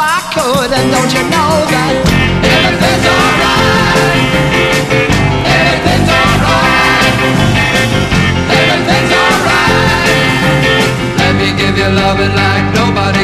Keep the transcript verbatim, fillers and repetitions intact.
I could, and don't you know that everything's alright? Everything's alright. Everything's alright. Let me give you loving like nobody